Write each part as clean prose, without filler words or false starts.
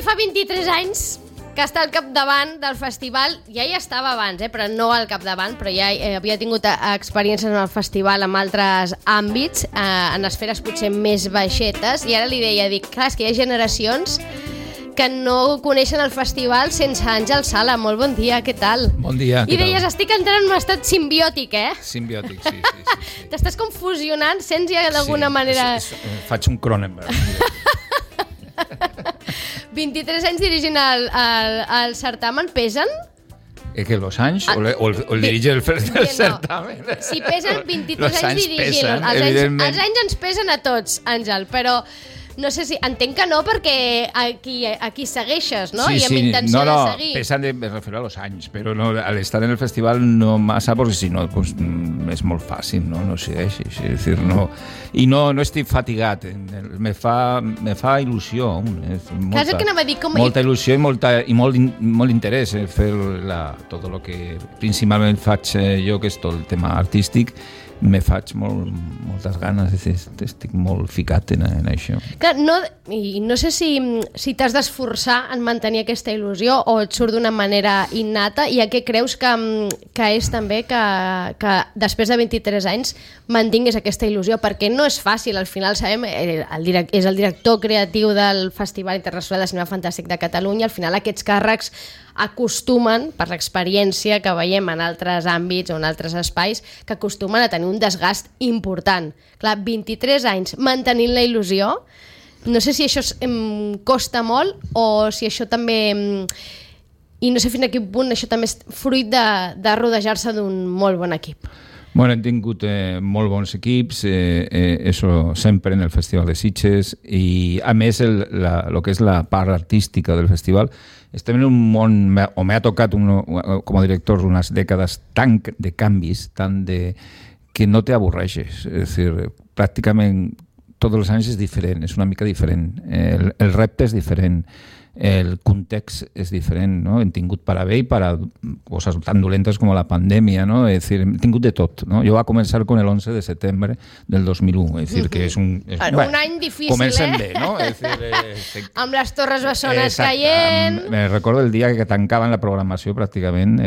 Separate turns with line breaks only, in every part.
fa 23 anys que està al capdavant del festival. Ja hi estava abans, però no al capdavant, però ja havia tingut experiències en el festival en altres àmbits, en esferes potser més baixetes, i ara li deia, clar, és que hi ha generacions que no coneixen el festival sense Àngel Sala. Molt bon dia, què tal?
Bon dia, què tal?
I deies, estic entrant en un estat simbiòtic,
Simbiòtic, sí.
T'estàs com fusionant, sents ja d'alguna manera...
Faig un Cronenberg.
23 anys dirigint el certamen, pesen?
Que los anys? O el dirige el certamen?
Si pesen 23 anys dirigint, els anys ens pesen a tots, Àngel, però... No sé si... Entenc que no, perquè aquí segueixes, no?
Sí,
I amb intenció de seguir.
Pesan me refiero a los anys, però no, al estar en el festival no massa, perquè si no, pues, és molt fàcil, no? No segueix, és dir, no... I no estic fatigat, me fa il·lusió.
Clar, que anava a dir,
molta il·lusió i molt interès fer tot el que principalment faig jo, que és tot el tema artístic. Me faig moltes ganes, estic molt ficat en això.
Clar, no sé si t'has d'esforçar en mantenir aquesta il·lusió o et surt d'una manera innata, i a què creus que és també que després de 23 anys mantinguis aquesta il·lusió, perquè no és fàcil, al final sabem, és el director creatiu del Festival Internacional de Cinema Fantàstic de Catalunya, al final aquests càrrecs acostumen, per l'experiència que veiem en altres àmbits o en altres espais, que acostumen a tenir un desgast important. Clar, 23 anys mantenint la il·lusió, no sé si això em costa molt o si això també... I no sé fins a quin punt això també és fruit de rodejar-se d'un molt bon equip.
Bueno, hem tingut molt bons equips, això sempre en el Festival de Sitges, i a més el que és la part artística del festival, estem en un món, o m'ha tocat com a director unes dècades tan de canvis, que no te avorreixes, és a dir, pràcticament tots els anys és diferent, és una mica diferent, el repte és diferent, el context és diferent, no? Hem tingut per a bé i per a coses tan dolentes com la pandèmia, no? És dir, hem tingut de tot, no? Jo va començar con el 11 de setembre del 2001, és dir, que és un
any difícil,
comencem bé, no? És dir,
amb les Torres Bessones caient...
Me recordo el dia que tancaven la programació, pràcticament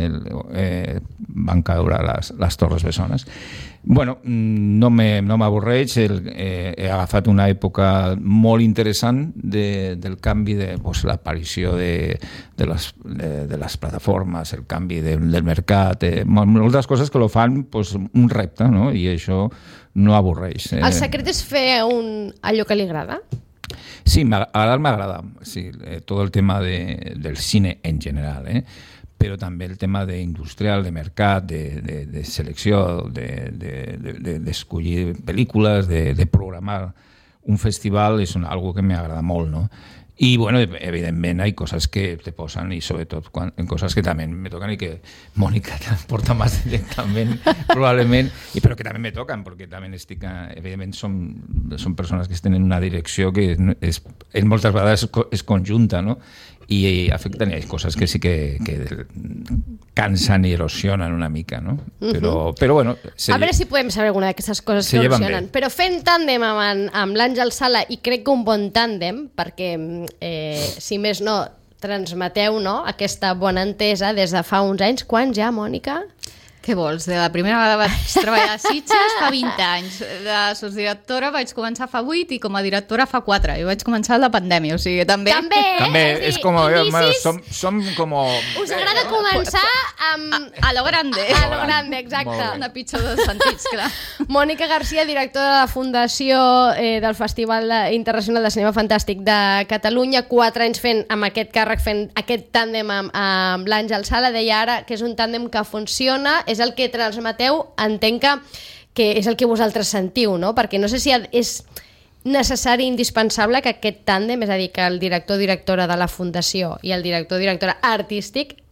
van caure les Torres Bessones. Bueno, no m'avorreix, he agafat una època molt interessant del canvi de l'aparició de les plataformes, el canvi del mercat, moltes coses que lo fan un repte, no? I això no avorreix.
El secret és fer allò que li agrada?
Sí, m'agrada, sí, tot el tema del cine en general, però també el tema d'industrial, de mercat, de selecció, d'escollir pel·lícules, de programar un festival, és algo que m'agrada molt, no? I, bueno, evidentment, hi ha coses que te posen, i sobretot en coses que també me toquen i que Mònica porta més directament, probablement, però que també me toquen, perquè també evidentment són persones que tenen una direcció que en moltes vegades és conjunta, no? I afecten, hi ha coses que sí que cansen i erosionen una mica, no? Però bueno...
A veure si podem saber alguna d'aquestes coses que erosionen. Però fent tàndem amb l'Àngel Sala, i crec que un bon tàndem, perquè si més no transmeteu, no, aquesta bona entesa des de fa uns anys. Quants ja, Mònica?
Què vols? De la primera vegada vaig treballar a Sitges fa 20 anys. De sotsdirectora vaig començar fa 8 i com a directora fa 4. I vaig començar la pandèmia, o sigui, també...
També, és com... Som com...
Us agrada començar
a lo grande.
A lo grande, exacte.
En el pitjor dels sentits, clar.
Mònica Garcia, directora de la Fundació del Festival Internacional de Cinema Fantàstic de Catalunya, 4 anys fent amb aquest càrrec, fent aquest tàndem amb l'Àngel Sala. Deia ara que és un tàndem que funciona, és el que transmeteu, entenc que és el que vosaltres sentiu, no? Perquè no sé si és necessari i indispensable que aquest tàndem, és a dir, que el director o directora de la Fundació i el director o directora artístic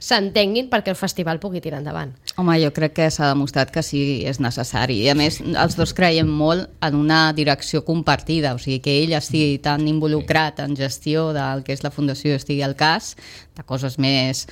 s'entenguin perquè el festival pugui tirar endavant.
Home, jo crec que s'ha demostrat que sí és necessari. I a més, els dos creiem molt en una direcció compartida, o sigui, que ell estigui tan involucrat en gestió del que és la Fundació, estigui al cas de coses més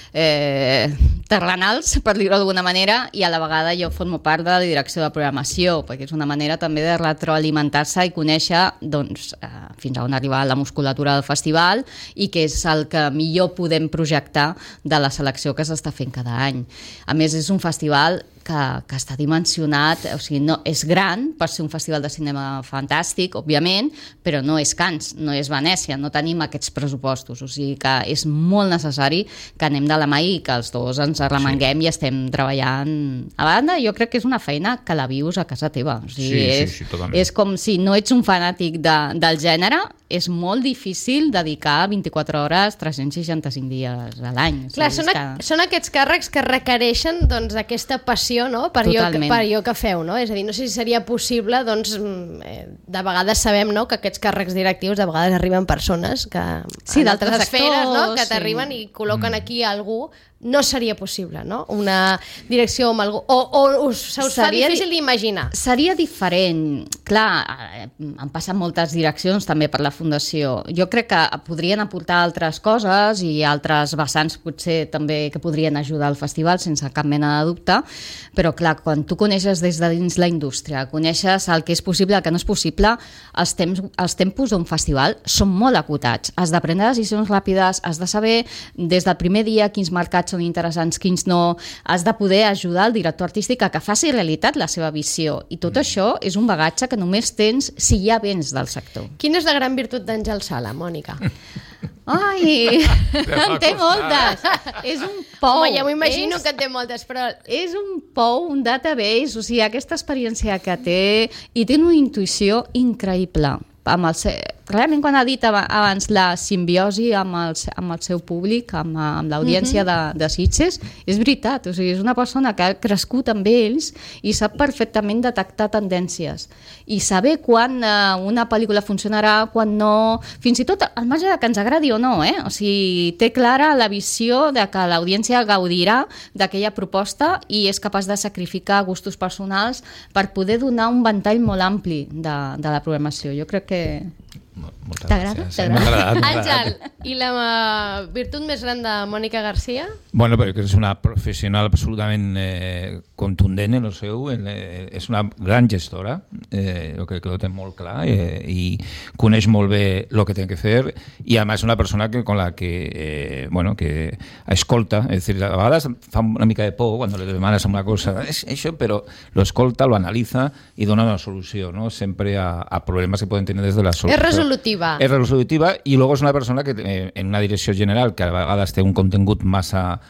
terrenals, per dir-ho d'alguna manera, i a la vegada jo formo part de la direcció de programació, perquè és una manera també de retroalimentar-se i conèixer doncs, fins a on arriba la musculatura del festival i què és el que millor podem projectar de la selecció que s'està fent cada any. A més, és un festival que està dimensionat, o sigui, no, és gran per ser un festival de cinema fantàstic, òbviament, però no és Cannes, no és Venècia, no tenim aquests pressupostos, o sigui que és molt necessari que anem de la mà i que els dos ens arremanguem i estem treballant. A banda, jo crec que és una feina que la vius a casa teva, o sigui, és com si no ets un fanàtic del gènere, és molt difícil dedicar 24 hores 365 dies a l'any.
Clar, són aquests càrrecs que requereixen doncs, aquesta passió, no? per allò que feu, no? És a dir, no sé si seria possible, doncs, de vegades sabem, no?, que aquests càrrecs directius de vegades arriben persones que d'altres esferes, no?, que t'arriben i col·loquen aquí algú. No seria possible, no?, una direcció amb algú, o se us fa difícil d'imaginar.
Seria diferent. Clar, han passat moltes direccions també per la Fundació. Jo crec que podrien aportar altres coses i altres vessants potser també que podrien ajudar al festival sense cap mena de dubte, però clar, quan tu coneixes des de dins la indústria, coneixes el que és possible, el que no és possible, els tempos d'un festival són molt acotats. Has de prendre decisions ràpides, has de saber des del primer dia quins mercats són interessants, quins no, has de poder ajudar el director artístic a que faci realitat la seva visió, i tot això és un bagatge que només tens si ja vens del sector.
Quina és la gran virtut d'Àngel Sala, Mònica?
Ai, en té moltes. És un pou.
Home, ja m'ho imagino que en té moltes, però...
És un pou, un database, o sigui, aquesta experiència que té, i té una intuïció increïble. Realment, quan ha dit abans la simbiosi amb el seu públic, amb l'audiència de Sitges, és veritat, o sigui, és una persona que ha crescut amb ells i sap perfectament detectar tendències i saber quan una pel·lícula funcionarà, quan no, fins i tot al marge de que ens agradi o no, o sigui, té clara la visió de que l'audiència gaudirà d'aquella proposta i és capaç de sacrificar gustos personals per poder donar un ventall molt ampli de la programació. Jo crec que t'agrada?
Àngel, i la virtut més gran de Mònica García?
Bueno, perquè és una professional absolutament contundent en el seu, és una gran gestora, jo crec que ho té molt clar i coneix molt bé el que té que fer, i a més una persona con la que escolta, és dir, a vegades fa una mica de por quan li demanes una cosa, això, però lo escolta, lo analiza i dona una solució, ¿no? Sempre a problemes que poden tenir des de la solució.
És resolutiva.
És resolutiva, i luego és una persona que en una direcció general que a vegades té un contingut massa...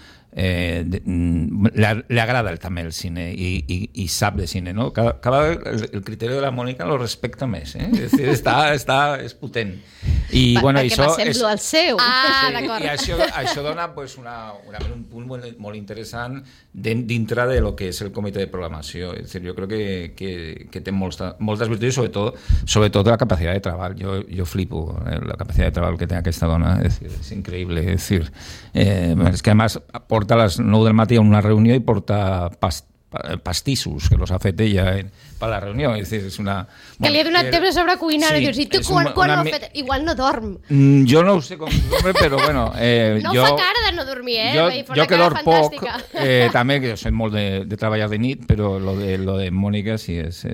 le agrada també el cine i sap de cine, no? Cada el criteri de la Mònica lo respecta més, és dir, és potent i bueno,
perquè m'assemblo al seu.
I això dona un punt molt interessant dintre de lo que és el comitè de programació. És dir, jo crec que té moltes virtuts, sobretot la capacitat de treball. Jo flipo la capacitat de treball que té aquesta dona, és increïble. És dir, és que a més porta a les 9 del matí a una reunió i porta pastissos que los ha fet ella per la reunió, és dir, és una...
Que li ha donat temps a sobre cuinar, i dius, i tu quan ho has fet? Igual no dorm.
Jo no ho sé com dorme, però bueno...
No fa cara de no dormir,
Jo que dorm poc, també, que jo sé molt de treballar de nit, però lo de Mònica sí,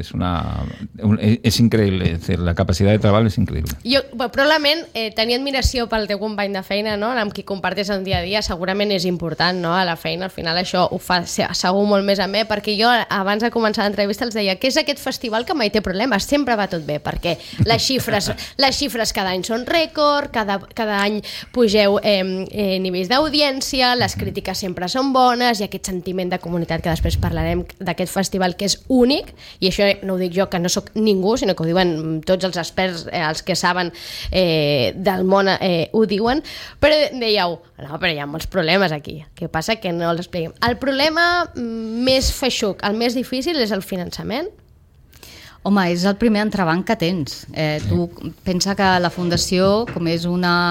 és increïble, és dir, la capacitat de treball és increïble.
Jo, probablement, tenir admiració pel teu company de feina, no?, amb qui comparteix el dia a dia, segurament és important, no?, a la feina, al final això ho fa segur molt més a mi, perquè jo, abans de començar l'entrevista, els deia que és aquest festival que mai té problemes, sempre va tot bé, perquè les xifres cada any són rècord, cada any pugeu nivells d'audiència, les crítiques sempre són bones, i aquest sentiment de comunitat que després parlarem d'aquest festival que és únic, i això no ho dic jo, que no sóc ningú, sinó que ho diuen tots els experts, els que saben del món ho diuen, però dèieu, no, però hi ha molts problemes aquí, què passa que no els expliquem. El problema més feixuc, el més difícil és el finançament?
Home, és el primer entrebanc que tens. Tu pensa que la Fundació, com és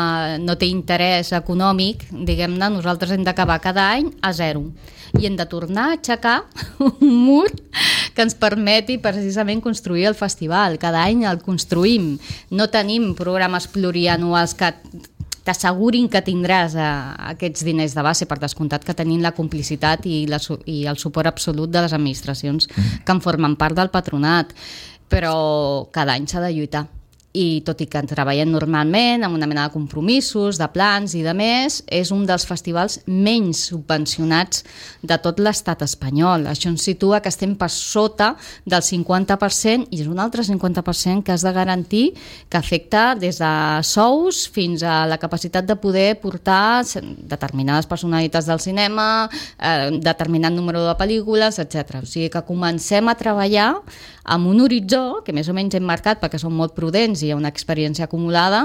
no té interès econòmic, diguem-ne, nosaltres hem d'acabar cada any a zero. I hem de tornar a aixecar un mur que ens permeti precisament construir el festival. Cada any el construïm. No tenim programes plurianuals que t'assegurin que tindràs aquests diners de base, per descomptat que tenim la complicitat i el suport absolut de les administracions que en formen part del patronat, però cada any s'ha de lluitar. I tot i que treballem normalment amb una mena de compromisos, de plans i de més, és un dels festivals menys subvencionats de tot l'estat espanyol. Això ens situa que estem per sota del 50% i és un altre 50% que has de garantir, que afecta des de sous fins a la capacitat de poder portar determinades personalitats del cinema, determinat número de pel·lícules, etc. O sigui que comencem a treballar amb un horitzó que més o menys hem marcat perquè som molt prudents i hi ha una experiència acumulada,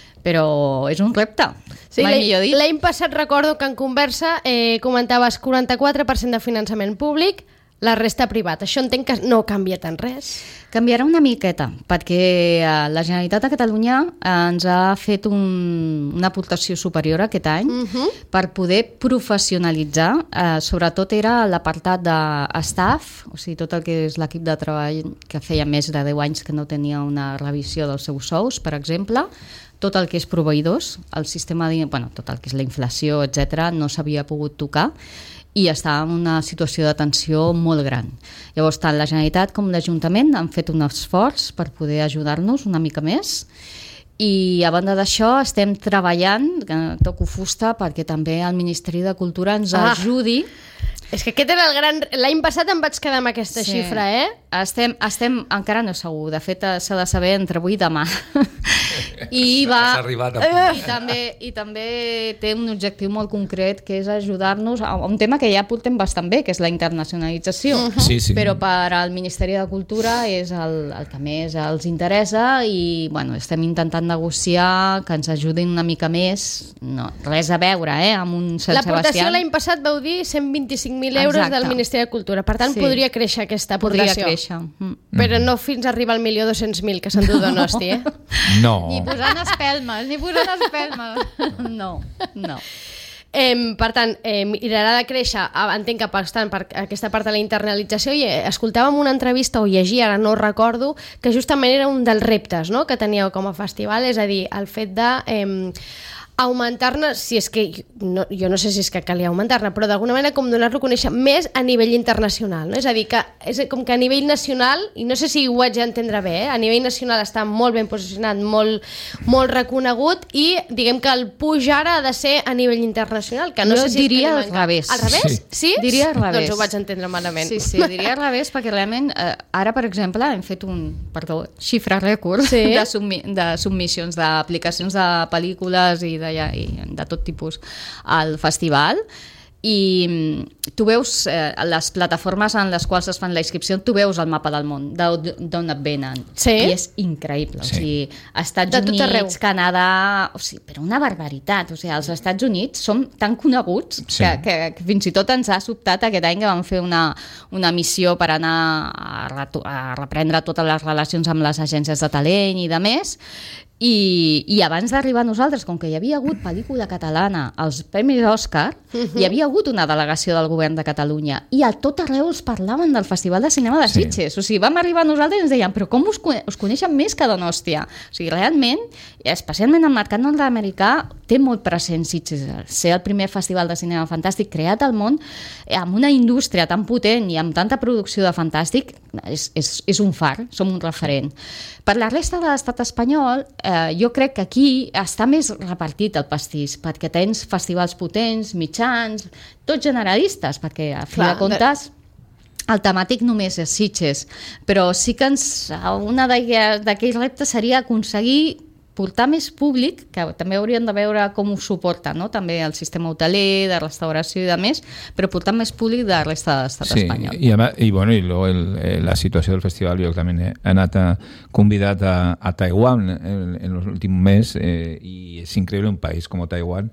però és un repte,
sí,
mai millor dit.
L'any passat recordo que en conversa comentaves 44% de finançament públic, la resta privat. Això entenc que no canvia tant res.
Canviarà una miqueta, perquè la Generalitat de Catalunya ens ha fet una aportació superior aquest any per poder professionalitzar, sobretot era l'apartat de staff, o sigui, tot el que és l'equip de treball que feia més de 10 anys que no tenia una revisió dels seus sous, per exemple, tot el que és proveïdors, el sistema tot el que és la inflació, etc., no s'havia pogut tocar, i està en una situació de tensió molt gran. Llavors, tant la Generalitat com l'Ajuntament han fet un esforç per poder ajudar-nos una mica més i a banda d'això estem treballant, toco fusta, perquè també el Ministeri de Cultura ens ajudi.
És que aquest era el gran... L'any passat em vaig quedar amb aquesta xifra,
Estem, encara no segur, de fet s'ha de saber entre avui i demà. I també té un objectiu molt concret, que és ajudar-nos a un tema que ja portem bastant bé, que és la internacionalització.
Sí.
Però per al Ministeri de Cultura és el que més els interessa i estem intentant negociar que ens ajudin una mica més. No, res a veure amb un Sant Sebastià.
L'aportació l'any passat vau dir 125.000 euros del Ministeri de Cultura. Per tant, podria créixer aquesta aportació.
Podria créixer.
Però no fins a arribar al 1.200.000 que s'endú Donosti,
No.
Ni posant espelmes. No.
Per tant, mirarà de créixer, entenc que bastant per aquesta part de la internalització, i escoltàvem una entrevista o llegia, ara no recordo, que justament era un dels reptes, no?, que teníeu com a festival, és a dir, el fet de augmentar-ne, si és que jo no sé si és que calia augmentar-ne, però d'alguna manera com donar-lo a conèixer més a nivell internacional, no? És a dir, que és com que a nivell nacional, i no sé si ho haig d'entendre bé, a nivell nacional està molt ben posicionat, molt reconegut, i diguem que el puig ara ha de ser a nivell internacional, que no sé si
diria al revés.
Al revés? Sí?
Diria al revés.
Doncs ho vaig entendre malament.
Sí, diria al revés, perquè realment ara, per exemple, hem fet xifra rècord de submissions d'aplicacions de pel·lícules i de tot tipus al festival, i tu veus les plataformes en les quals es fan la inscripció, tu veus el mapa del món d'on et venen, i és increïble. O sigui, Estats Units, Canadà, però una barbaritat. O sigui, els Estats Units som tan coneguts que fins i tot ens ha sobtat aquest any que vam fer una missió per anar a reprendre totes les relacions amb les agències de talent i de més. I abans d'arribar a nosaltres, com que hi havia hagut pel·lícula catalana als Premis Òscar, hi havia hagut una delegació del govern de Catalunya i a tot arreu els parlaven del Festival de Cinema de Sitges. O sigui, vam arribar a nosaltres i ens deien, però com us coneixen més que Donòstia? O sigui, realment, especialment el mercat nord-americà, té molt present Sitges. Ser el primer festival de cinema fantàstic creat al món, amb una indústria tan potent i amb tanta producció de fantàstic, és un far, som un referent. Per la resta de l'estat espanyol, jo crec que aquí està més repartit el pastís, perquè tens festivals potents, mitjans, tots generalistes, perquè a fi de comptes el temàtic només és Sitges, però sí que una d'aquells reptes seria aconseguir portar més públic, que també haurien de veure com ho suporta, no? També el sistema hoteler, de restauració i de més, però portar més públic de la resta de l'estat espanyol.
Y luego la situación del festival, yo también he anat convidat a Taiwán en los últimos meses, y es increíble un país como Taiwán,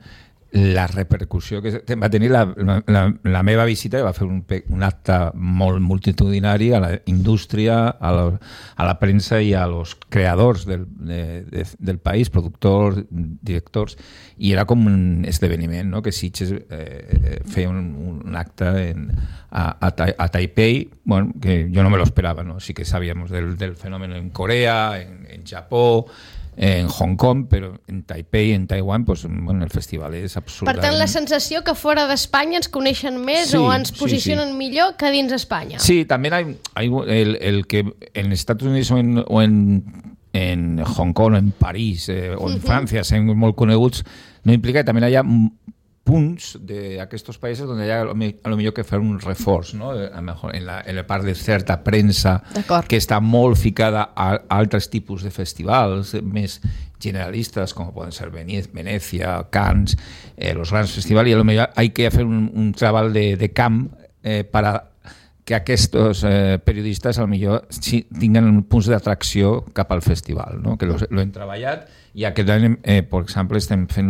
la repercussió que va tenir la meva visita, que va fer un acte molt multitudinari a la indústria, a la premsa i a los creadors del país, productors, directors, i era com un esdeveniment, no? Que Sitges feia un acte a Taipei, bueno, que jo no me lo esperava, ¿no? Sí que sabíamos del fenómeno en Corea, en Japó, en Hong Kong, però en Taipei, en Taiwan, pues, bueno, el festival és absolutament...
Per tant, la sensació que fora d'Espanya ens coneixen més o ens posicionen millor que dins Espanya.
Sí, también hay el que en Estados Unidos o en Hong Kong, en París o en Francia siguin molt coneguts, no implica que també hi ha punts d'aquests països on hi ha a lo millor que fer un reforç, no? A lo mejor en la part de certa premsa que està molt ficada a altres tipus de festivals més generalistes, com poden ser Venècia, Cannes, los grans festivals, i a lo millor hay que fer un treball de camp para que aquests periodistes a lo millor sí, tinguen punts d'atracció cap al festival, no? Que lo hem treballat i aquest any, per exemple, estem fent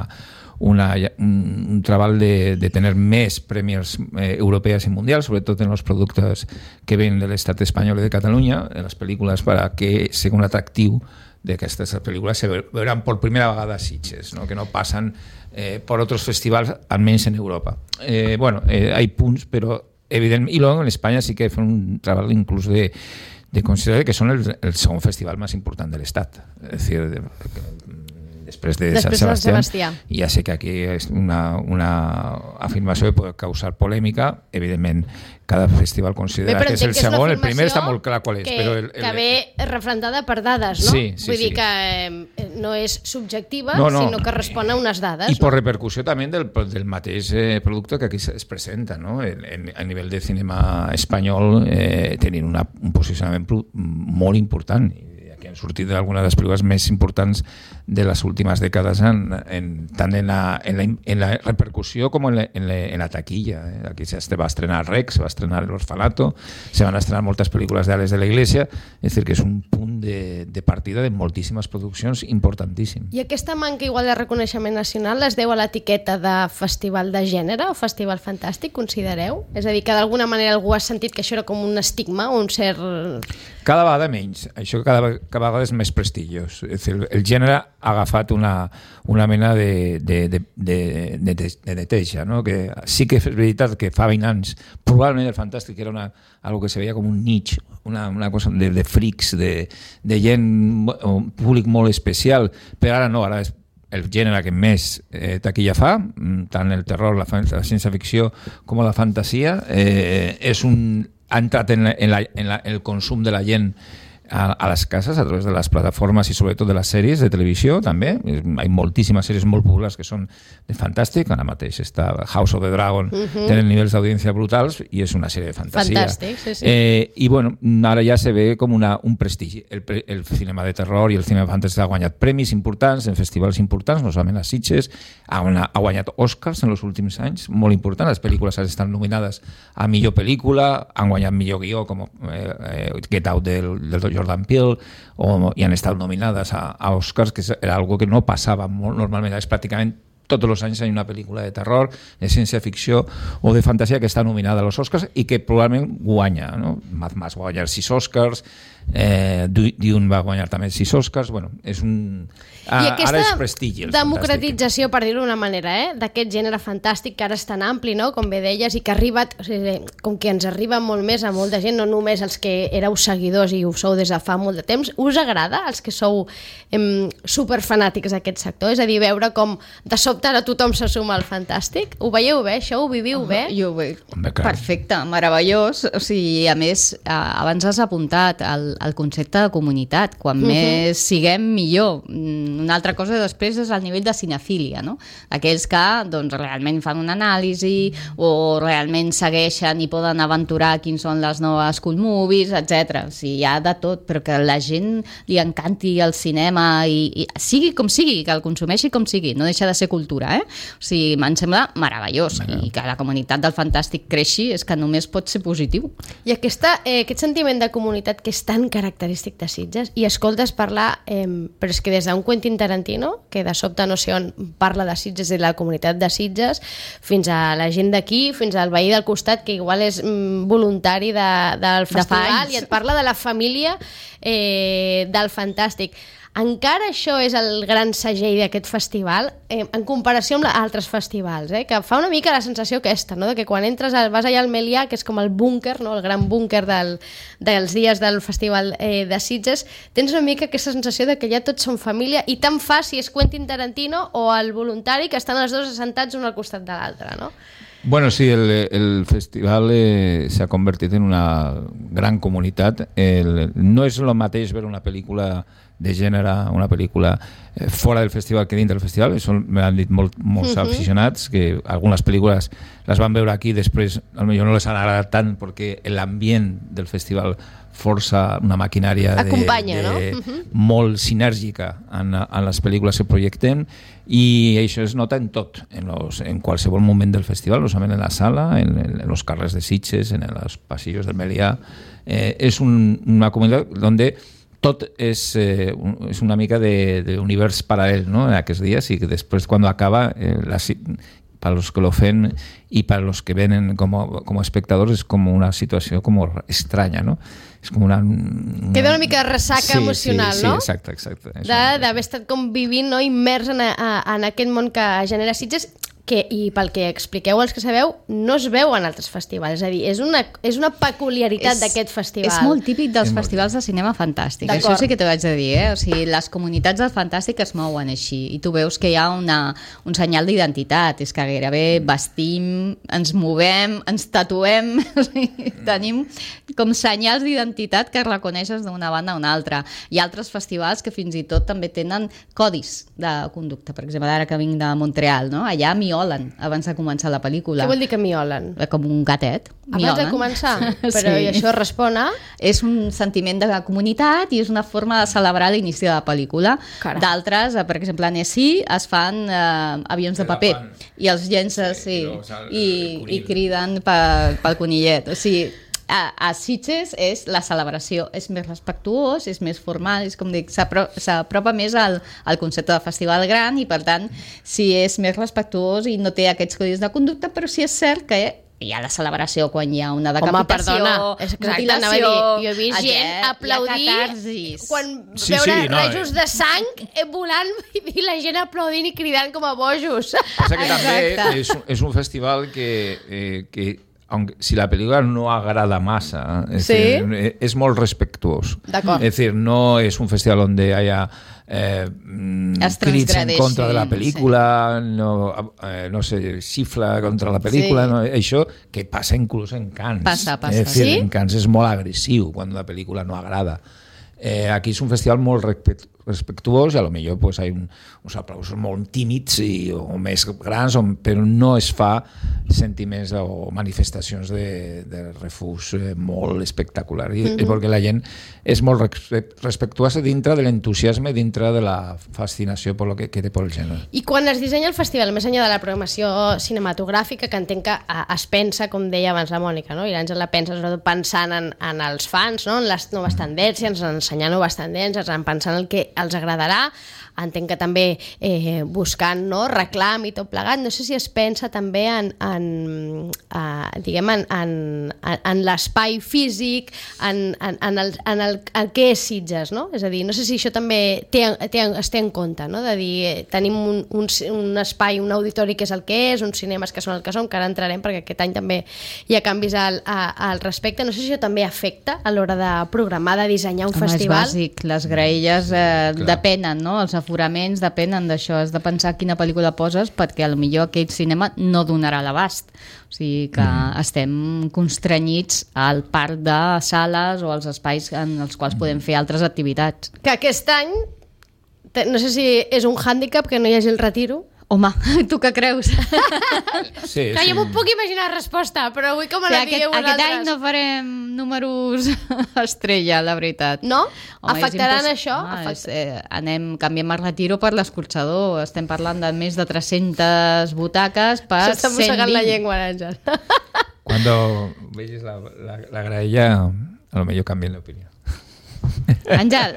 un treball de tener més premis europeos y mundials, sobretot en los productos que ven del Estat espanyol i de Catalunya, en les pel·lícules, para que sigui un atractiu de que estas películas se verán por primera vegada a Sitges, ¿no? Que no pasan por otros festivals, almenys en Europa. Bueno, hay punts, però evidentment, i luego en Espanya sí que fan un treball inclús de considerar que són el segon festival més important de l'Estat. És a dir, després de Sant Sebastià. Ja sé que aquí és una afirmació que pot causar polèmica. Evidentment, cada festival considera que és el segon. El primer està molt clar qual és.
Que ve refrendada per dades, no?
Sí,
Vull dir que no és subjectiva, sinó que respon a unes dades.
I per repercussió també del mateix producte que aquí es presenta, no? A nivell de cinema espanyol tenint un posicionament molt important, que han sortit d'alguna de les pel·lícules més importants de les últimes dècades tant en la repercussió com en la taquilla. Aquí se va estrenar Rex, se va estrenar El Orfanato, se van estrenar moltes pel·lícules d'Ales de la Iglesia, és a dir, que és un punt de partida de moltíssimes produccions importantíssim.
I aquesta manca igual de reconeixement nacional es deu a l'etiqueta de festival de gènere o festival fantàstic, considereu? És a dir, que d'alguna manera algú ha sentit que això era com un estigma o un cert...
Cada vegada menys. Això cada vegada és més prestigiós. És dir, el gènere ha agafat una mena de neteja, no? Que sí que és veritat que fa 20 anys probablement el fantàstic era algo que se veia com un niche, una cosa de freaks, de gent, un públic molt especial, però ara no, ara és el gènere que més taquilla fa, tant el terror, la ciència-ficció com la fantasia, ha entrat en el consum de la gent a les cases a través de les plataformes i sobretot de les sèries de televisió també. Hi ha moltíssimes sèries molt populars que són de fantàstic. Ara mateix està House of the Dragon, tenen nivells d'audiència brutals i és una sèrie de fantasia.
Fantàstic, sí.
I bueno, ara ja se ve com un prestigi. El cinema de terror i el cinema de fantasia ha guanyat premis importants en festivals importants, no solament a Sitges, ha guanyat Oscars en els últims anys, molt important. Les pel·lícules estan nominades a millor pel·lícula, han guanyat millor guió com Get Out del Jordan Peele, i han estat nominades a Oscars, que era algo que no passava molt normalment. És pràcticament tots els anys hi ha una pel·lícula de terror, de ciència-ficció o de fantasia que està nominada als Oscars i que probablement guanya, no? Mad Max va guanyar 6 Oscars, Dune va guanyar també 6 Oscars. Bueno, és
I
ara és prestigi.
Democratització, per dir-ho d'una manera, d'aquest gènere fantàstic que ara és tan ampli, no? Com bé deies, i que ha arribat, o sigui, com que ens arriba molt més a molta gent, no només els que éreu seguidors i ho sou des de fa molt de temps. Us agrada, els que sou superfanàtics d'aquest sector? És a dir, veure com de sobte ara tothom se suma al fantàstic? Ho veieu bé, això? Ho viviu bé?
Jo ho veig perfecte, meravellós. O sigui, a més, abans has apuntat el concepte de comunitat. Quan més siguem, millor. Una altra cosa després és el nivell de cinefília, no? Aquells que doncs, realment fan una anàlisi o realment segueixen i poden aventurar quins són les noves cool movies, etc. O sigui, hi ha de tot, però que la gent li encanti el cinema i sigui com sigui, que el consumeixi com sigui, no deixa de ser cultura. cultura, O sigui, em sembla meravellós, i que la comunitat del fantàstic creixi és que només pot ser positiu.
I aquest sentiment de comunitat que és tan característic de Sitges, i escoltes parlar, però és que des d'un Quentin Tarantino, que de sobte no sé on parla de Sitges i de la comunitat de Sitges, fins a la gent d'aquí, fins al veí del costat, que igual és voluntari del festival, i et parla de la família del fantàstic. Encara això és el gran segell d'aquest festival, en comparació amb altres festivals, que fa una mica la sensació aquesta, no? De que quan entres, vas allà al Melià, que és com el búnquer, no? El gran búnquer dels dies del Festival de Sitges, tens una mica aquesta sensació de que ja tots són família, i tant fa si és Quentin Tarantino o el voluntari, que estan els dos assentats un al costat de l'altre, no?
Bueno, sí, el festival se ha convertit en una gran comunitat. No és el mateix veure una pel·lícula de gènere, una pel·lícula fora del festival que dintre del festival. Això m'han dit molts aficionats, que algunes pel·lícules les van veure aquí, després potser no les han agradat tant perquè l'ambient del festival força una maquinària molt sinèrgica en les pel·lícules que projectem, i això es nota en tot, en qualsevol moment del festival, no solament en la sala, en los carrers de Sitges, en els passillos del Melià. És una comunitat on tot és una mica d'univers paral·lel, ¿no? En aquests dies, i que després, quan acaba, para los que lo fen y para los que ven como espectadors, es como una situació como extraña, ¿no? És com una...
Queda una mica de ressaca emocional, no?
Sí, exacte.
D'haver estat com vivint, no? Immers en aquest món que genera Sitges, i pel que expliqueu els que sabeu, no es veu en altres festivals, és a dir, és una peculiaritat d'aquest festival.
És molt típic dels festivals de cinema fantàstic, això sí que t'ho haig de dir, O sigui, les comunitats del fantàstic es mouen així, i tu veus que hi ha un senyal d'identitat, és que gairebé vestim, ens movem, ens tatuem, o sigui, tenim com senyals d'identitat que reconeixes d'una banda a una altra. Hi ha altres festivals que fins i tot també tenen codis de conducta, per exemple, ara que vinc de Montreal, no? Allà miolen abans de començar la pel·lícula.
Què vol dir que miolen?
Com un gatet.
Abans de començar? Però i això respon a?
És un sentiment de comunitat i és una forma de celebrar l'inici de la pel·lícula. D'altres, per exemple, a Nessie es fan avions de paper i els llences i criden pel conillet. O sigui, a Sitges és la celebració, és més respectuós, és més formal, és com dic, s'apropa més al concepte de festival gran, i per tant sí és més respectuós i no té aquests codis de conducta, però sí és cert que hi ha la celebració quan hi ha una decapitació, mutilació,
jo he vist gent aplaudir quan veure rajos de sang volant, i la gent aplaudint i cridant com a bojos.
Passa que també és un festival que aunque si la película no agrada masa, es molt respetuós. Es decir, no es un festival donde haya crits en contra de la pel·lícula, no sé, xifla contra la pel·lícula, això que passa inclús en Cannes.
Passa.
És decir, en Cannes és molt agressiu quan la pel·lícula no agrada. Aquí és un festival molt respectuós, i a lo millor pues, hay uns aplausos molt tímids o més grans, però no es fa sentiments o manifestacions de refús molt espectacular, perquè la gent és molt respectuosa dintre de l'entusiasme, dintre de la fascinació per lo que té per el gènere.
I quan es dissenya el festival, més enllà de la programació cinematogràfica, que entenc que es pensa, com deia abans la Mònica, no? I l'Àngel la pensa sobretot pensant en els fans, no? En les noves tendències, en ensenyar noves tendències, en pensar en el que els agradarà, entenc que també buscant reclam i tot plegat. No sé si es pensa també en l'espai físic, en el que és Sitges, no? És a dir, no sé si això també es té en compte, no? De dir, tenim un espai, un auditori que és el que és, uns cinemes que són el que són, que ara entrarem perquè aquest any també hi ha canvis al respecte. No sé si això també afecta a l'hora de programar, de dissenyar un festival.
És bàsic, les graelles depenen, no? Els aforaments depenen d'això, has de pensar quina pel·lícula poses, perquè potser aquell cinema no donarà l'abast, o sigui que estem constrenyits al parc de sales o als espais en els quals podem fer altres activitats.
Que aquest any, no sé si és un hàndicap que no hi hagi el retiro.
Home, tu què creus?
Sí. Jo m'ho puc imaginar la resposta, però vull com la dieu vosaltres.
Aquest any no farem números estrella, la veritat.
No? Afectaran això?
Canviem el retiro per l'escorxador. Estem parlant de més de 300 butaques per 120.
S'està mossegant la llengua, Àngel.
Cuando veis la graella, a lo mejor cambien de opinión.
Àngel.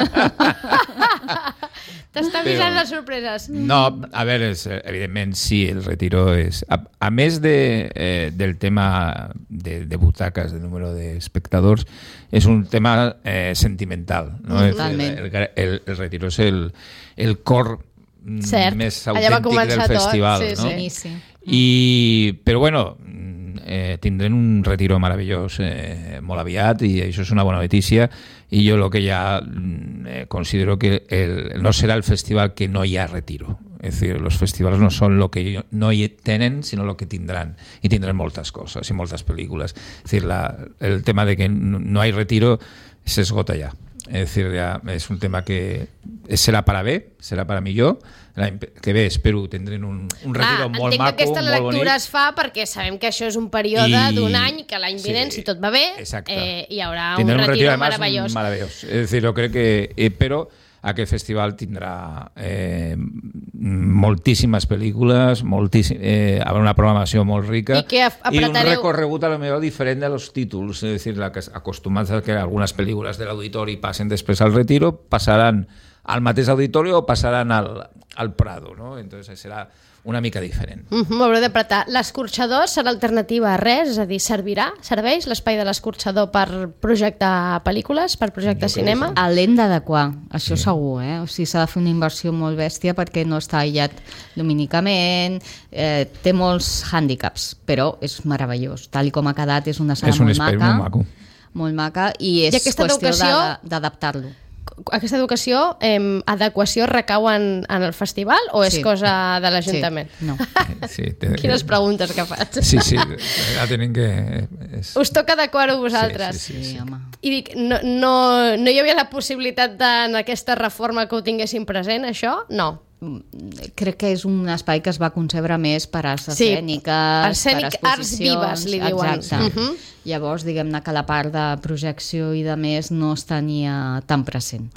T'està avisant les sorpreses.
No, a veure, evidentment sí, el retiro és... A més del tema de butaques, del número d'espectadors, és un tema sentimental. No?
Totalment.
El retiro és el cor més autèntic del festival.
Sí,
no?
sí.
Però bueno, tindrem un retiro meravellós molt aviat i això és una bona notícia i jo el que ja considero que no serà el festival que no hi ha retiro. Es decir, los festivals no són el que no hi tenen, sinó el que tindran. I tindran moltes coses i moltes pel·lícules. Es decir, el tema de que no hay retiro s'esgota ja. Es decir, ja és un tema que serà per a bé, serà per a millor. L'any que ve espero tindrem un retiro molt maco, molt bonic.
Entenc que aquesta lectura es fa perquè sabem que això és un període d'un any, que l'any vinent, si tot va bé, hi haurà un retiro meravellós.
Es decir, jo crec que... Però aquest festival tindrà moltíssimes pel·lícules, haurà una programació molt rica i un recorregut a lo millor diferent de los títols, es decir, acostumats a que algunes pel·lícules de l'auditori passen després al retiro, passaran al mateix auditori o passaran al Prado, no? Entonces serà una mica diferent.
M'hauré d'apretar. L'escorxador serà alternativa a res? És a dir, serveix l'espai de l'escorxador per projectar pel·lícules, per projectar cinema?
L'hem d'adequar, això segur, O sigui, s'ha de fer una inversió molt bèstia perquè no està aïllat lumínicament, té molts hàndicaps, però és meravellós. Tal com ha quedat, és una sala molt maca. Molt maca, i és qüestió d'adaptar-lo.
Aquesta adequació recau en el festival o és cosa de l'Ajuntament?
Sí, no.
Quines preguntes que faig.
Sí, ja tenim que...
Us toca adequar-ho vosaltres.
Sí, home.
I dic, no hi havia la possibilitat en aquesta reforma que ho tinguessin present, això? No.
Crec que és un espai que es va concebre més per arts escèniques, per exposicions.
Arts vives, li diuen.
Exacte. Llavors, diguem-ne que la part de projecció i de més no es tenia tan present.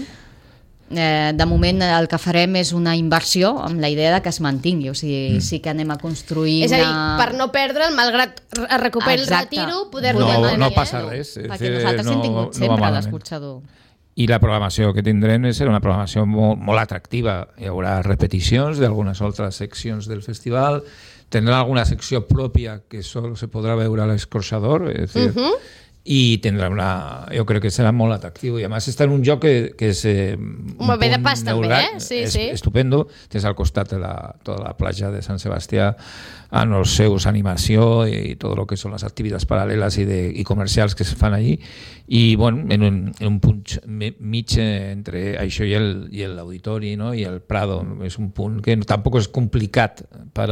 De moment el que farem és una inversió amb la idea que es mantingui, o sigui, sí que anem a construir
és a dir, per no perdre'l, malgrat recuperar el retiro, poder-lo mantenir.
No passa res.
Perquè nosaltres hem tingut sempre l'escorxador.
I la programació que tindrem serà una programació molt atractiva. Hi haurà repeticions d'algunes altres seccions del festival, tindrà alguna secció pròpia que sol se podrà veure a l'escorxador, és a dir, i tindrà jo crec que serà molt atractiu i a més està en un lloc que és un
punt de pas també,
estupendo. Tens al costat tota la platja de Sant Sebastià amb els seus animació i tot el que són les activitats paral·leles i comercials que es fan allí i bueno, en un punt mig entre això i l'auditori, no? I el Prado és un punt que tampoc és complicat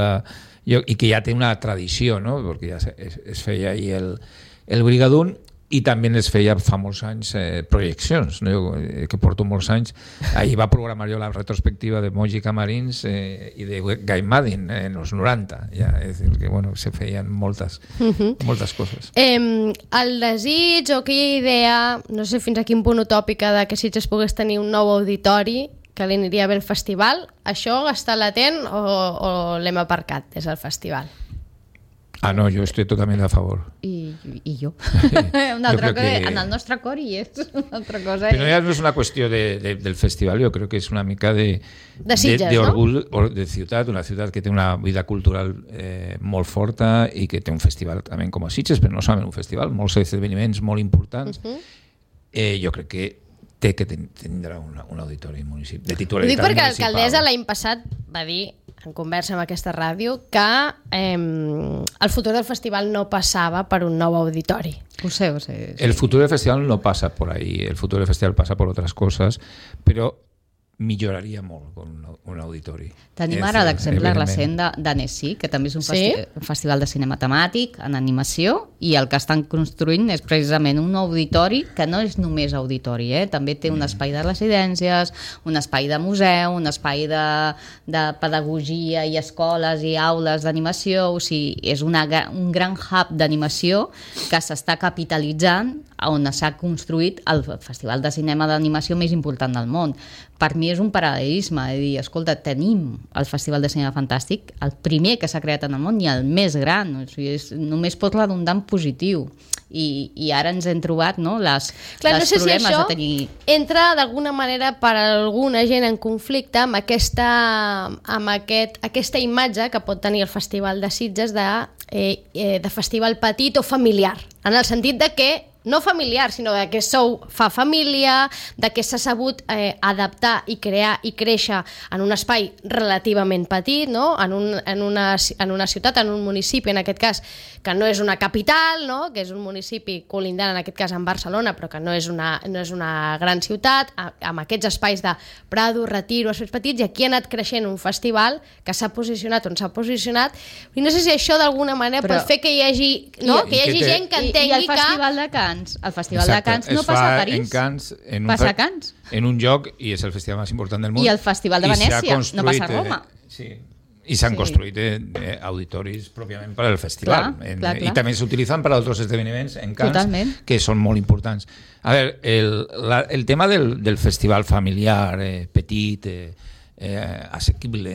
i que ja té una tradició, no? Perquè ja es feia ahí el Brigadún i també es feia fa molts anys projeccions, no? Jo, que porto molts anys. Ahir va programar jo la retrospectiva de Moji Camarins i de Guy Maddin en els 90. Ja, és dir, que bueno, se feien moltes coses.
El desig o aquella idea, no sé fins a quin punt utòpica, de que Sitges pogués tenir un nou auditori que li aniria bé el festival, això està latent o l'hem aparcat des del festival?
No, jo estic totalment a favor.
I jo. Una altra cosa, en el nostre cor hi és una altra cosa.
Però ja no és una qüestió del festival, jo crec que és una mica
d'orgull
de ciutat, una ciutat que té una vida cultural molt forta i que té un festival també com a Sitges, però no solament un festival, molts esdeveniments molt importants. Jo crec que té que tindrà un auditori municipal de titularitat municipal. Ho dic perquè
l'alcaldessa l'any passat va dir en conversa amb aquesta ràdio que el futur del festival no passava per un nou auditori.
Ho sé.
El futur del festival no pasa por ahí, el futuro del festival pasa por otras cosas, pero milloraria molt un auditori.
Tenim ara l'exemple recent d'Annecy, que també és un festival de cinema temàtic, en animació, i el que estan construint és precisament un auditori que no és només auditori, també té un espai de residències, un espai de museu, un espai de pedagogia i escoles i aules d'animació, o sigui, és un gran hub d'animació que s'està capitalitzant on s'ha construït el festival de cinema d'animació més important del món. Per mi és un paral·lelisme, és dir, escolta, tenim el Festival de Cinema Fantàstic, el primer que s'ha creat en el món i el més gran, o sigui, només pot redundar en positiu. I ara ens hem trobat les problemes de tenir...
Entra d'alguna manera per a alguna gent en conflicte amb aquesta imatge que pot tenir el Festival de Sitges de festival petit o familiar, en el sentit de que no familiar, sinó que fa família, de que s'ha sabut adaptar i crear i créixer en un espai relativament petit, no? en una ciutat, en un municipi, en aquest cas, que no és una capital, no? Que és un municipi colindant, en aquest cas en Barcelona, però que no és una gran ciutat, amb aquests espais de Prado, Retiro, espais petits, i aquí ha anat creixent un festival que s'ha posicionat on s'ha posicionat, i no sé si això d'alguna manera pot fer que hi hagi gent que entengui que...
I el Festival de Cants. El Festival de Cants no passa a París, passa a Cants.
En un lloc, i és el festival més important del món.
I el Festival de Venècia no passa a Roma.
I s'han construït auditoris pròpiament per al festival. Clar. I també s'utilitzen per a altres esdeveniments en Cants, que són molt importants. A veure, el tema del festival familiar, petit, assequible,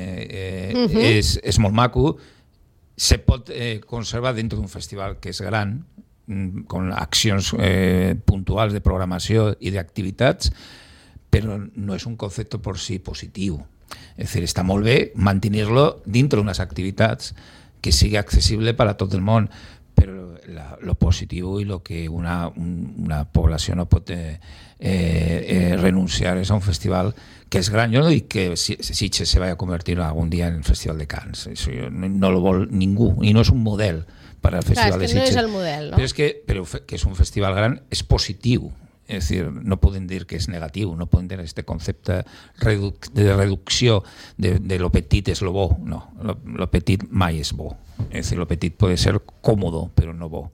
és molt maco. Se pot conservar dintre d'un festival que és gran, con accions puntuals de programació i d'activitats, però no és un concepte per si positiu. És a dir, està molt bé mantenir-lo dintre d'unes activitats que sigui accessible per a tot el món, però lo positiu i lo que una població no pot renunciar és a un festival que és gran. Jo no dic que Sitges se vaya a convertir algun dia en el Festival de Cants, això no lo vol ningú, i no és un model per al Festival de Sitges.
No és el model, no?
Però que és un festival gran és positiu. És dir, no poden dir que és negatiu, no poden dir aquest concepte de reducció de lo petit és lo bo. No, lo petit mai és bo. És dir, lo petit pot ser còmodo, però no bo.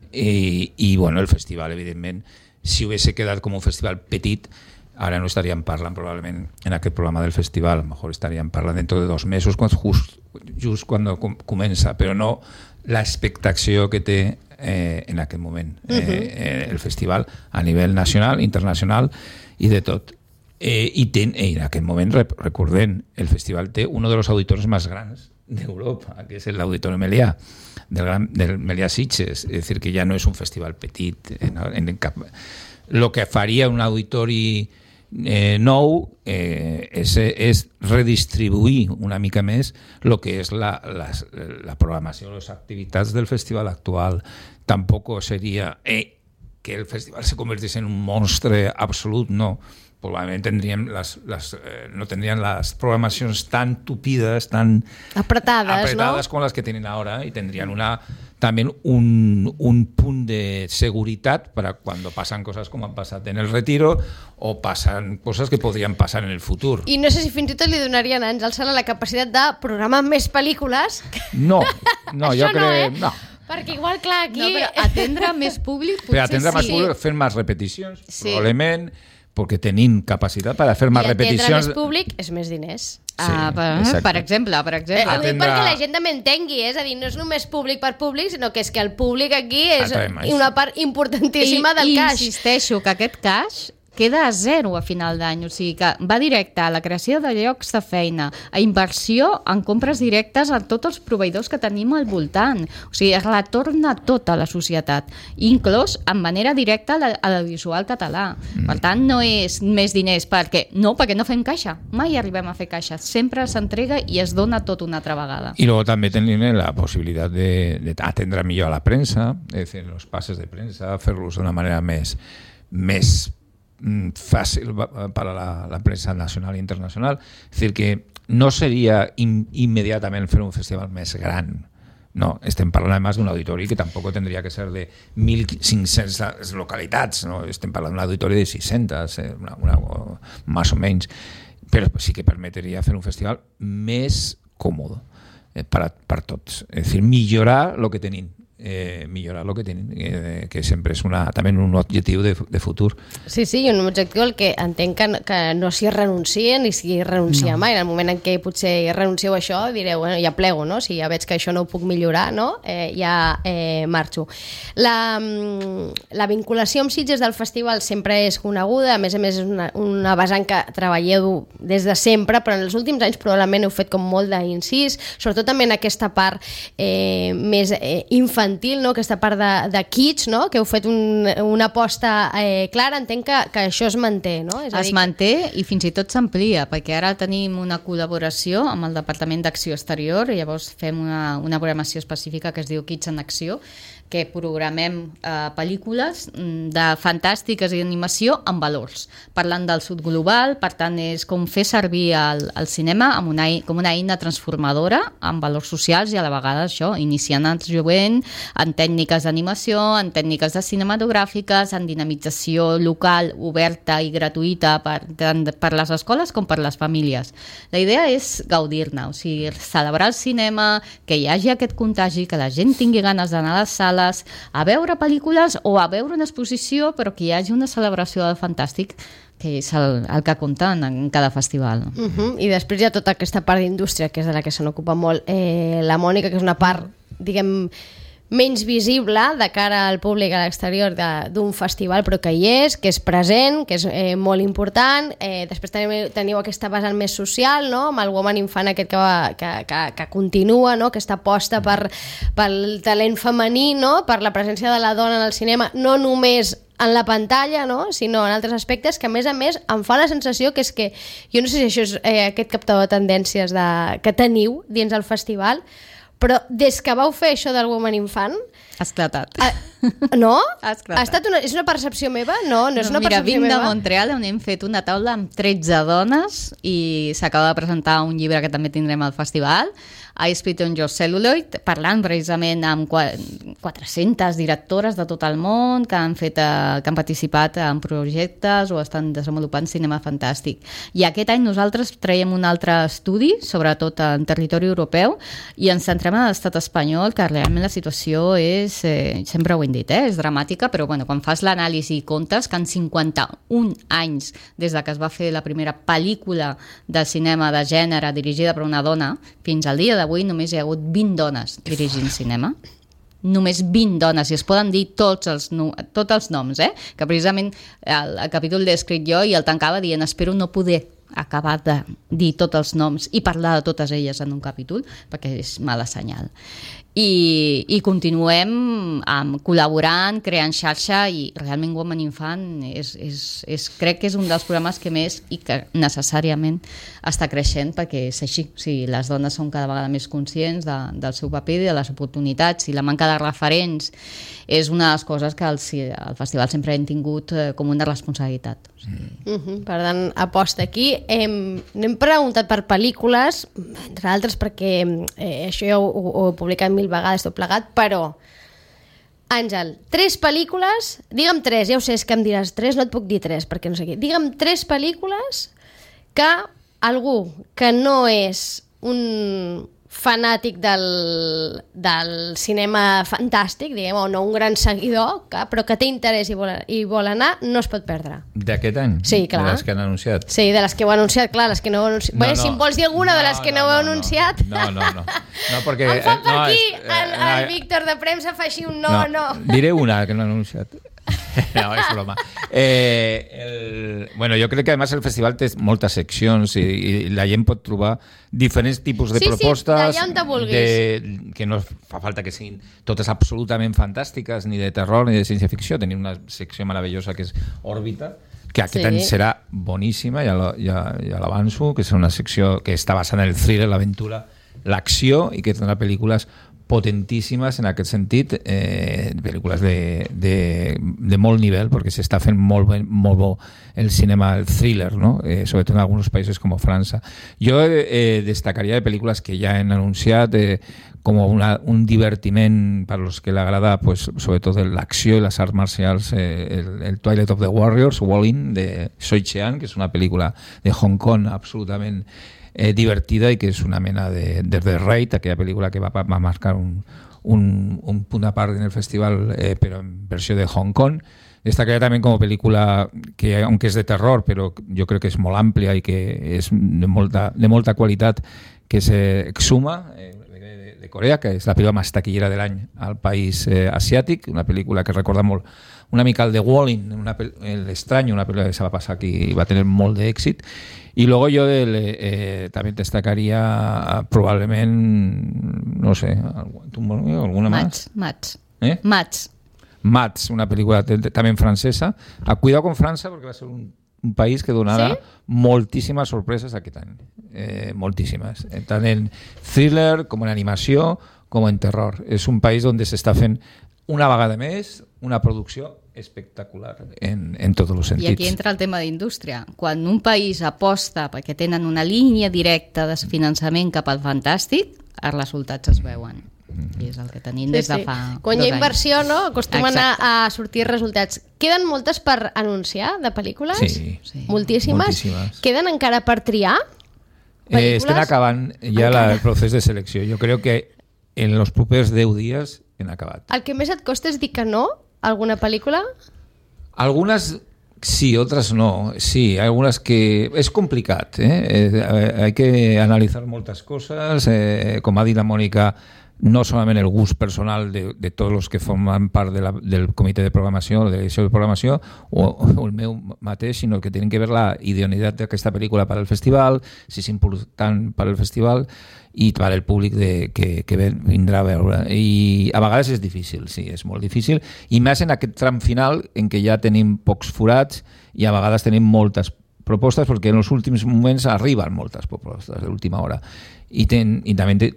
I bueno, el festival, evidentment, si hubiese quedat com un festival petit, ara no estaríem parlant probablement en aquest programa del festival, a lo mejor estaríem parlant dentro de 2 mesos, just quan comença, però no l'expectació que té en aquest moment el festival a nivell nacional, internacional i de tot. I en aquest moment, recordem, el festival té un dels auditoris més grans d'Europa, que és l'Auditori Melià, del Melià Sitges, és a dir, que ja no és un festival petit. El que faria un auditori nou és redistribuir una mica més el que és la programació, les activitats del festival actual. Tampoc seria que el festival se convertís en un monstre absolut, no. Probablement no tendrían las programacions tan tupidas, tan
apretadas, ¿no?
Como las que tienen ahora, y tendrían también un punt de seguretat para cuando pasan cosas como han passat en el Retiro o pasan cosas que podrien passar en el futur.
I no sé si fins i tot li donarien a Àngel Sala la capacitat de programar més pel·lícules.
No, jo crec... No.
Perquè igual, clar, aquí...
No, però atendre més públic potser sí.
Però atendre més públic, fer més repeticions, probablement... perquè tenim capacitat per fer més repeticions.
I atendre més públic és més diners.
Per exemple.
Ho dic perquè la gent també entengui, és a dir, no és només públic per públic, sinó que és que el públic aquí és una part importantíssima del cash.
I insisteixo que aquest cash queda a 0 a final d'any, o sigui que va directe a la creació de llocs de feina, a inversió en compres directes a tots els proveïdors que tenim al voltant, o sigui, es retorna tot a la societat, inclòs en manera directa a l'audiovisual català. Per tant, no és més diners, perquè no fem caixa, mai arribem a fer caixa, sempre s'entrega i es dona tot una altra vegada.
I luego també tenim la possibilitat d'atendre millor a la premsa, és a dir, els passes de premsa, fer-los d'una manera més fàcil per a la premsa nacional i internacional. És a dir, que no seria immediatament fer un festival més gran. No, estem parlant además d'un auditori que tampoc tindria que ser de 1.500 localitats, no? Estem parlant d'un auditori de 600, més o menys. però sí que permetria fer un festival més còmode per tots. És a dir, millorar el que tenim. Que sempre és també un objectiu de futur.
Sí, un objectiu al que entenc que no s'hi renuncia ni s'hi renuncia mai. En el moment en què potser renuncieu a això, direu, bueno, ja plego, no? Si ja veig que això no ho puc millorar, no? Ja marxo. La vinculació amb Sitges del festival sempre és coneguda, a més és una vessant que treballeu des de sempre, però en els últims anys probablement heu fet com molt d'incís, sobretot també en aquesta part més infantil, no? Aquesta part de kids, no? Que heu fet una aposta clara. Entenc que això es manté, no? És a dir,
es manté i fins i tot s'amplia, perquè ara tenim una col·laboració amb el Departament d'Acció Exterior i llavors fem una programació específica que es diu Kids en Acció, que programem pel·lícules de fantàstiques i d'animació amb valors, parlant del sud global. Per tant, és com fer servir el cinema com una eina transformadora amb valors socials i a la vegada això, iniciant el jovent en tècniques d'animació, en tècniques de cinematogràfiques, en dinamització local, oberta i gratuïta tant per les escoles com per les famílies. La idea és gaudir-ne, o sigui, celebrar el cinema, que hi hagi aquest contagi, que la gent tingui ganes d'anar a les sales, a veure pel·lícules o a veure una exposició, però que hi hagi una celebració del fantàstic, que és el que compta en cada festival.
I després hi ha tota aquesta part d'indústria, que és de la que se n'ocupa molt la Mònica, que és una part, diguem, menys visible de cara al públic a l'exterior d'un festival, però que hi és, que és present, que és molt important. Després teniu aquesta vessant més social, no? Amb el Woman Infant aquest que continua, no? Aquesta aposta pel talent femení, no? Per la presència de la dona en el cinema, no només en la pantalla, no? Sinó en altres aspectes que, a més, em fa la sensació que és que, jo no sé si això és aquest captador de tendències que teniu dins el festival, però des que vau fer això del Woman Infant...
Ha esclatat.
No?
Ha esclatat.
És una percepció meva? No és una
percepció
percepció
meva. Mira, vinc
de
Montreal on hem fet una taula amb 13 dones i s'acaba de presentar un llibre que també tindrem al festival, I Spit on Your Celluloid, parlant precisament amb 400 directores de tot el món que han participat en projectes o estan desenvolupant cinema fantàstic. I aquest any nosaltres traiem un altre estudi, sobretot en territori europeu, i ens centrem en l'estat espanyol, que realment la situació és, sempre ho hem dit, és dramàtica, però bueno, quan fas l'anàlisi i comptes que en 51 anys des de que es va fer la primera pel·lícula de cinema de gènere dirigida per una dona, fins al dia d'avui només hi ha hagut 20 dones dirigint cinema. Només 20 dones, i es poden dir tots els noms, que precisament el capítol l'he escrit jo i el tancava dient espero no poder acabar de dir tots els noms i parlar de totes elles en un capítol, perquè és mala senyal. I continuem col·laborant, creant xarxa, i realment Woman Infant crec que és un dels programes que més i que necessàriament està creixent, perquè és així. O sigui, les dones són cada vegada més conscients del seu paper i de les oportunitats, i la manca de referents és una de les coses que al festival sempre hem tingut com una responsabilitat.
Per tant, aposta aquí. N'hem preguntat per pel·lícules, entre altres perquè això ja ho he publicat 1000 vegades tot plegat, però Àngel, 3 pel·lícules, digue'm 3, ja ho sé, és que em diràs 3, no et puc dir 3 perquè no sé què, digue'm 3 pel·lícules que algú que no és un fanàtic del cinema fantàstic, diguem, o no un gran seguidor, però que té interès i vol anar, no es pot perdre.
D'aquest any?
Sí, clar.
De les que han anunciat?
Sí, de les que ho han anunciat, clar, les que no ho han anunciat. Bé, si em vols dir alguna de les que no ho heu anunciat...
No, perquè...
Em fa per aquí, el Víctor de premsa fa així un no.
Diré una que no han anunciat. No, és broma. Bueno, jo crec que a més el festival té moltes seccions i la gent pot trobar diferents tipus de propostes
d'allà on te vulguis.
Que no fa falta que siguin totes absolutament fantàstiques, ni de terror ni de ciència-ficció. Tenim una secció meravellosa que és Òrbita, que aquest any serà boníssima, ja l'avanço, que és una secció que està basada en el thriller, l'aventura, l'acció, i que tindrà pel·lícules potentíssimes en aquest sentit, pel·lícules de molt nivell, perquè s'està fent molt bo el cinema, el thriller, ¿no? Sobretot en alguns països com França. Jo destacaria de pel·lícules que ja han anunciat como un divertiment para los que le agrada, pues sobre todo la acción y las arts marciales, el Twilight of the Warriors, Wall-In, de Soi Chean, que es una película de Hong Kong absolutament divertida i que és una mena de The Raid, aquella pel·lícula que va marcar un punt a part en el festival, però en versió de Hong Kong. Destacaria també com a pel·lícula que, aunque és de terror, però jo crec que és molt àmplia i que és de molta qualitat, que és Exuma, de Corea, que és la pel·lícula més taquillera de l'any al país asiàtic, una pel·lícula que recorda molt una mica el de Wall-In, l'Estrany, una pel·lícula que se va passar aquí i va tenir molt d'èxit. I luego jo també destacaria probablement, no sé, alguna más. Mats, una pel·lícula també francesa. Cuidado con França, perquè va ser un país que donarà moltíssimes sorpreses aquest any. Moltíssimes. Tant en thriller, com en animació, com en terror. És un país on s'està fent una vegada més una producció espectacular en tots els sentits.
I aquí entra el tema d'indústria. Quan un país aposta perquè tenen una línia directa de finançament cap al fantàstic, els resultats es veuen. I és el que tenim des de fa 2 anys.
Quan hi ha inversió, no? Acostumen a sortir resultats. Queden moltes per anunciar de pel·lícules?
Sí.
Moltíssimes. Queden encara per triar pel·lícules?
Estem acabant ja el procés de selecció. Jo crec que en els propers 10 dies hem acabat.
El que més et costa és dir que no a alguna pel·lícula?
Algunas sí, otras no. Sí, hay algunas que... Es complicat, hay que analizar moltes coses. Com ha dit la Mònica, no solament el gust personal de tots els que formen part del comitè de programació, de l'edició de programació, o el meu mateix, sinó que tenen que veure la idoneïtat d'aquesta pel·lícula per al festival, si és important per al festival i per al públic que vindrà a veure. I a vegades és difícil, sí, és molt difícil, i més en aquest tram final en què ja tenim pocs forats i a vegades tenim moltes propostes, perquè en els últims moments arriben moltes propostes d'última hora. I també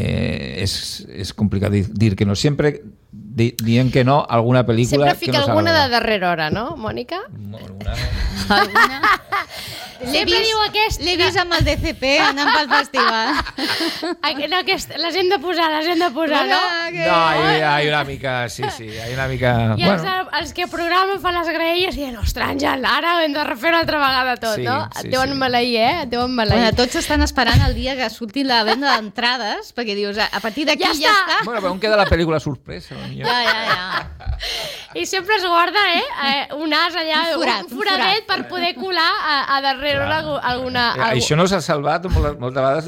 és complicat dir que no. Sempre dient que no a alguna pel·lícula...
Sempre fica alguna de darrera hora, no, Mònica?
Alguna?
Sempre diu aquesta.
L'he vist amb el DCP anant pel festival.
No, les hem de posar, no?
No, hay una mica... Sí, hay una mica...
I els que programen fan les graelles i diuen, ostres, Àngel, ara ho hem de refer una altra vegada tot, no? Et deuen maleir, Bueno,
tots estan esperant el dia que surti la venda d'entrades, perquè dius, a partir d'aquí ja està.
Bueno, però on queda la pel·lícula sorpresa?
Ja.
I sempre es guarda un as allà, un foradet per poder colar a darrere alguna...
Això no s'ha salvat moltes vegades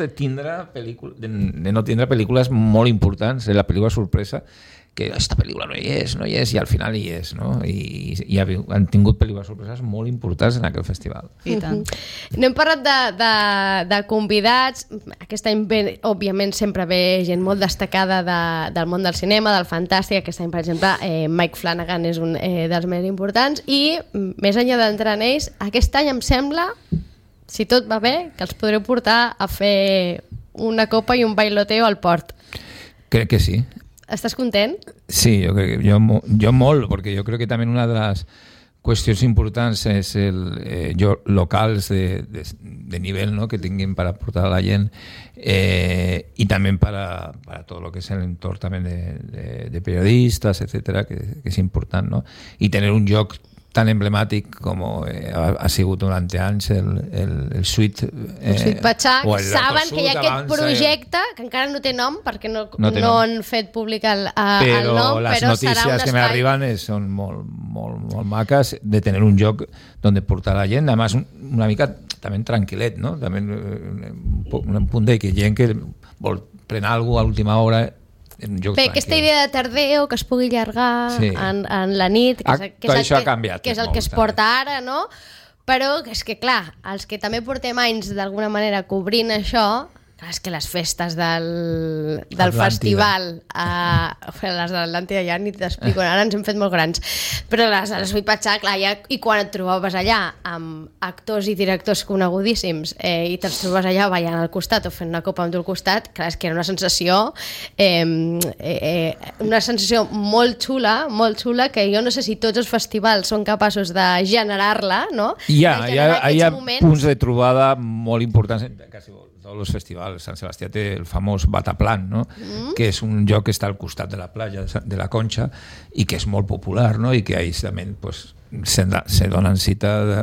de no tindre pel·lícules molt importants, la pel·lícula sorpresa, que aquesta pel·lícula no hi és, i al final hi és, no? I han tingut pel·lícules sorpreses molt importants en aquell festival.
I tant.
No hem parlat de convidats. Aquest any, òbviament, sempre ve gent molt destacada del món del cinema, del fantàstic. Aquest any, per exemple, Mike Flanagan és un dels més importants. I, més enllà d'entrar en ells, aquest any em sembla, si tot va bé, que els podreu portar a fer una copa i un bailoteo al port.
Crec que sí.
Estàs content?
Sí, jo molt, perquè jo crec que també una de les qüestions importants és locals de nivell, ¿no? Que tinguin per aportar a la gent i també per a tot el que és l'entorn també de periodistes, etcètera, que és important, no? I tenir un lloc tan emblemàtic com ha sigut durant anys el Suite
Pachá, que saben que hi ha aquest projecte que encara no té nom perquè no han fet públic el nom,
però les notícies que m'arriben són molt maques de tenir un lloc on portar la gent, a més una mica també tranquil·let, no? També un punt de que gent que vol prenar alguna cosa a l'última hora.
Aquesta idea de tardeo que es pugui allargar en la nit, que és el que es porta ara, no? Però és que, clar, els que també portem anys d'alguna manera cobrint això, és que les festes del festival, les d'Atlàntida ja ni t'explico, ara ens hem fet molt grans, però les Suipatxà, clar, i quan et trobaves allà amb actors i directors conegudíssims i te'ls trobes allà ballant al costat o fent una copa amb tu al costat, clar, és que era una sensació molt xula, que jo no sé si tots els festivals són capaços de generar-la, no?
Hi ha punts de trobada molt importants en quasi tots els festivals. Sant Sebastià té el famós Bataplan, no? Que és un lloc que està al costat de la platja de la Conxa i que és molt popular, no? I que ahí també pues, se donen cita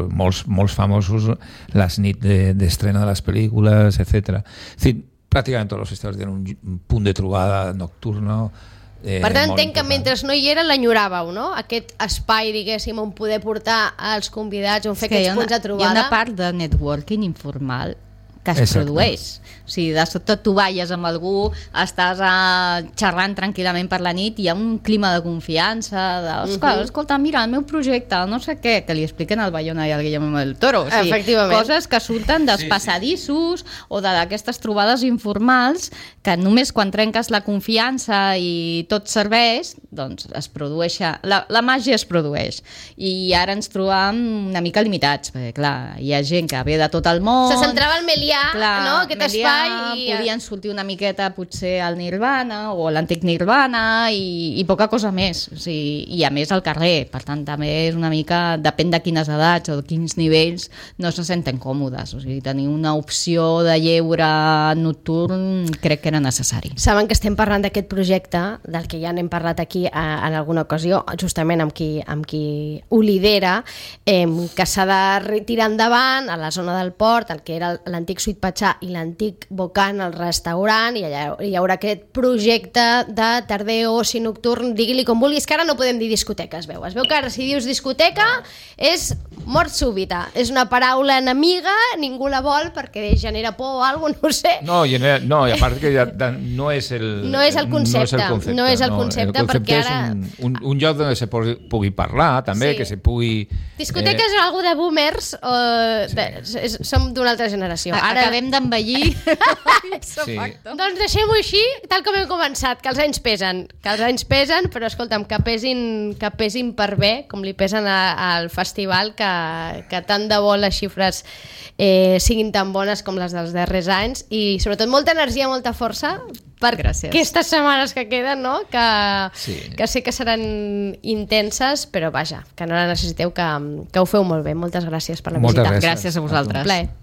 molts famosos les nits d'estrena de les pel·lícules, etc. Pràcticament tots els festivals tenen un punt de trobada nocturno.
Per tant, entenc que mentre no hi era l'enyoràveu, no? Aquest espai, diguéssim, on poder portar els convidats, on fer aquests punts de trobada.
Hi ha una part de networking informal que es produeix. O sigui, de sobte tu balles amb algú, estàs xerrant tranquil·lament per la nit, hi ha un clima de confiança, escolta, mira, el meu projecte, no sé què, que li expliquen al Bayona i al Guillermo del Toro. O sigui, coses que surten dels passadissos o d'aquestes trobades informals que només quan trenques la confiança i tot serveix, doncs es produeix, la màgia es produeix. I ara ens trobam una mica limitats, perquè clar, hi ha gent que ve de tot el món.
Se centrava al Melià, no? Aquest espai.
Podien sortir una miqueta potser al Nirvana o l'antic Nirvana i poca cosa més. O sigui, i a més al carrer. Per tant, també és una mica, depèn de quines edats o de quins nivells, no se senten còmodes. O sigui, tenir una opció de lleure nocturn crec que era necessari.
Saben que estem parlant d'aquest projecte, del que ja n'hem parlat aquí en alguna ocasió, justament amb qui ho lidera, que s'ha de tirar endavant a la zona del port, el que era l'antic Suipatxà i l'antic Bocan, el restaurant, i allà hi haurà aquest projecte de tarder oci nocturn, digui-li com vulguis, que ara no podem dir discoteca, es veu que ara si dius discoteca és mort súbita, és una paraula enemiga, ningú la vol perquè genera por o alguna cosa, no sé.
No, i a part que no és el concepte,
perquè ara...
és un lloc on se pugui parlar també, que se pugui...
Discoteca és algo de boomers, som d'una altra generació.
Ara acabem d'envellir.
Doncs deixem-ho així, tal com hem començat, que els anys pesen, però escolta'm, que pesin per bé, com li pesen al festival, que tant de bo les xifres siguin tan bones com les dels darrers anys, i sobretot molta energia, molta força per aquestes setmanes que queden, no? Que sé que seran intenses, però vaja, que no la necessiteu, que ho feu molt bé. Moltes gràcies per la visita.
Gràcies a vosaltres.
Un plaer.